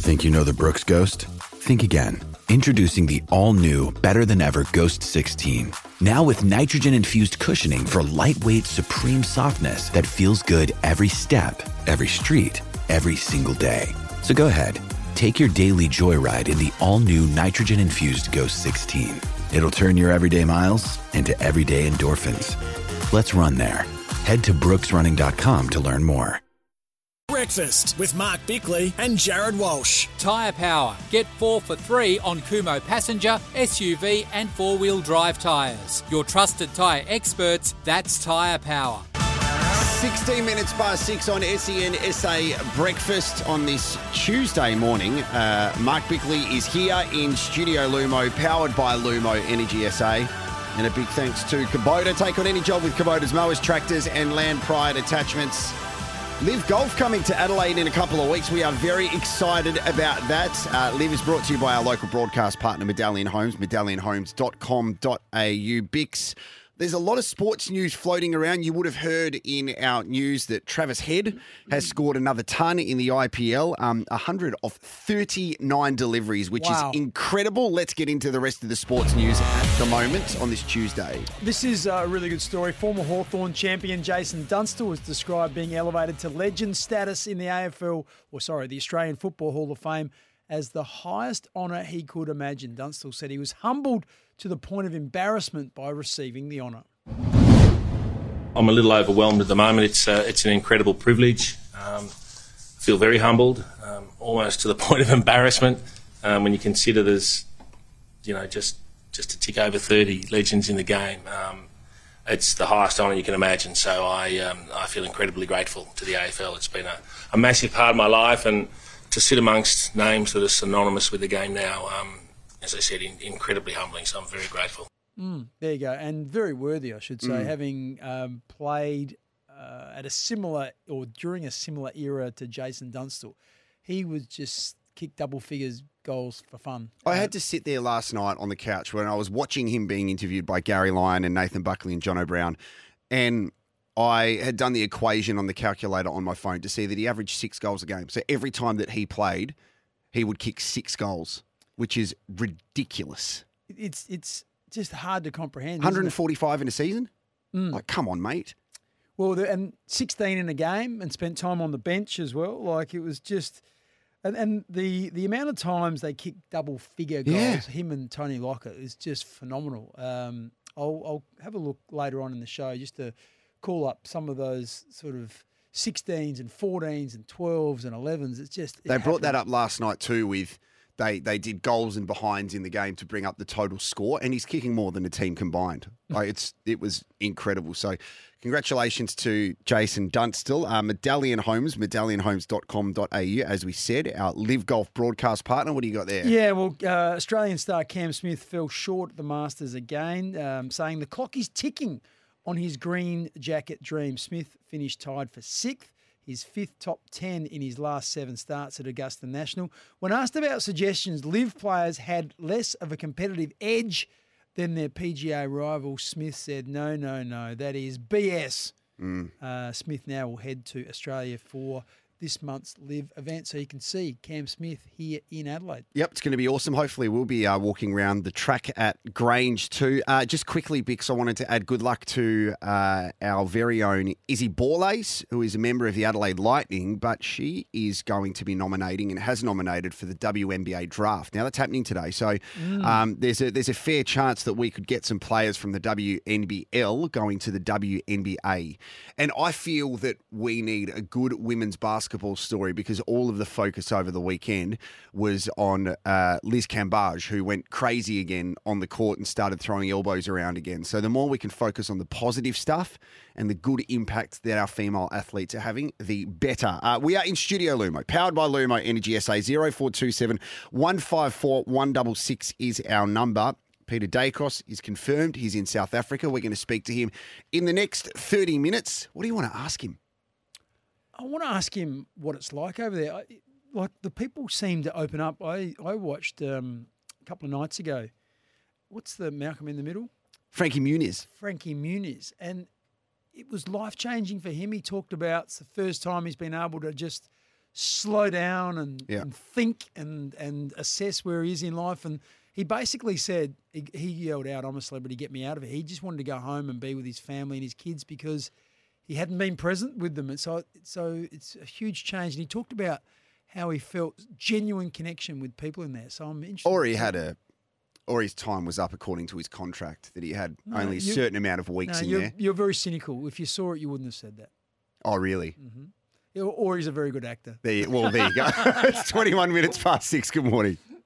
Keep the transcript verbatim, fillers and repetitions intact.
Think you know the Brooks Ghost? Think again. Introducing the all-new, better-than-ever Ghost sixteen. Now with nitrogen-infused cushioning for lightweight, supreme softness that feels good every step, every street, every single day. So go ahead, take your daily joyride in the all-new nitrogen-infused Ghost sixteen. It'll turn your everyday miles into everyday endorphins. Let's run there. Head to brooks running dot com to learn more. Breakfast with Mark Bickley and Jared Walsh. Tyre Power. Get four for three on Kumho passenger, S U V and four-wheel drive tyres. Your trusted tyre experts, that's Tyre Power. sixteen minutes past six on S E N S A Breakfast on this Tuesday morning. Uh, Mark Bickley is here in Studio Lumo, powered by Lumo Energy S A. And a big thanks to Kubota. Take on any job with Kubota's mowers, tractors and land pride attachments. Live Golf coming to Adelaide in a couple of weeks. We are very excited about that. Uh, Live is brought to you by our local broadcast partner, Medallion Homes, medallion homes dot com dot a u. Bix, there's a lot of sports news floating around. You would have heard in our news that Travis Head has scored another ton in the I P L, um, one hundred of thirty-nine deliveries, which Wow. is incredible. Let's get into the rest of the sports news at the moment on this Tuesday. This is a really good story. Former Hawthorn champion Jason Dunstall was described being elevated to legend status in the A F L, or sorry, the Australian Football Hall of Fame, as the highest honour he could imagine. Dunstall said he was humbled to the point of embarrassment by receiving the honour. I'm a little overwhelmed at the moment. It's uh, it's an incredible privilege. Um, I feel very humbled, um, almost to the point of embarrassment um, when you consider there's, you know, just just to tick over thirty legends in the game. Um, it's the highest honour you can imagine. So I um, I feel incredibly grateful to the A F L. It's been a, a massive part of my life, and to sit amongst names that are synonymous with the game now, um, as I said, in, incredibly humbling. So I'm very grateful. Mm, there you go. And very worthy, I should say, Mm. having um, played uh, at a similar or during a similar era to Jason Dunstall. He was just kick double figures goals for fun. I had to sit there last night on the couch when I was watching him being interviewed by Gary Lyon and Nathan Buckley and John O'Brien, and I had done the equation on the calculator on my phone to see that he averaged six goals a game. So every time that he played, he would kick six goals, which is ridiculous. It's it's just hard to comprehend. one isn't hundred it? forty-five in a season? Mm. Like, come on, mate. Well, the, and sixteen in a game and spent time on the bench as well. Like it was just, and, and the the amount of times they kick double figure goals, Yeah. him and Tony Lockett, is just phenomenal. Um, I'll, I'll have a look later on in the show just to call up some of those sort of sixteens and fourteens and twelves and elevens. It's just it They brought that happens. up last night too with they they did goals and behinds in the game to bring up the total score, and he's kicking more than the team combined. Like it's it was incredible. So congratulations to Jason Dunstall. Uh, Medallion Homes, medallion homes dot com dot a u, as we said, our Live Golf broadcast partner. What do you got there? Yeah, well, uh, Australian star Cam Smith fell short at the Masters again, um, saying the clock is ticking on his green jacket dream. Smith finished tied for sixth, his fifth top ten in his last seven starts at Augusta National. When asked about suggestions, Live players had less of a competitive edge than their P G A rival, Smith said, no, no, no, that is B S. Mm. Uh, Smith now will head to Australia for this month's Live event, so you can see Cam Smith here in Adelaide. Yep, it's going to be awesome. Hopefully we'll be uh, walking around the track at Grange too. Uh, just quickly, Bix, I wanted to add good luck to uh, our very own Izzy Borlace, who is a member of the Adelaide Lightning, but she is going to be nominating and has nominated for the W N B A draft. Now, that's happening today, so Mm. um, there's a there's a fair chance that we could get some players from the W N B L going to the W N B A. And I feel that we need a good women's basketball story because all of the focus over the weekend was on uh, Liz Cambage, who went crazy again on the court and started throwing elbows around again. So the more we can focus on the positive stuff and the good impact that our female athletes are having, the better. Uh, we are in Studio Lumo, powered by Lumo Energy S A. zero four two seven, one five four, one six six is our number. Peter Dacos is confirmed. He's in South Africa. We're going to speak to him in the next thirty minutes. What do you want to ask him? I want to ask him what it's like over there. I, like the people seem to open up. I, I watched um, a couple of nights ago. What's the Malcolm in the Middle? Frankie Muniz. Frankie Muniz. And it was life-changing for him. He talked about it's the first time he's been able to just slow down and, Yeah. and think and and assess where he is in life. And he basically said, he, he yelled out, "I'm a celebrity, get me out of it." He just wanted to go home and be with his family and his kids because he hadn't been present with them. And so, so it's a huge change. And he talked about how he felt genuine connection with people in there. So I'm interested. Or he had a, or his time was up according to his contract, that he had No, only a you- certain amount of No, weeks in you're, there. you're very cynical. If you saw it, you wouldn't have said that. Oh, really? Or, or he's a very good actor. There you, well, there you go. It's twenty-one minutes past six. Good morning.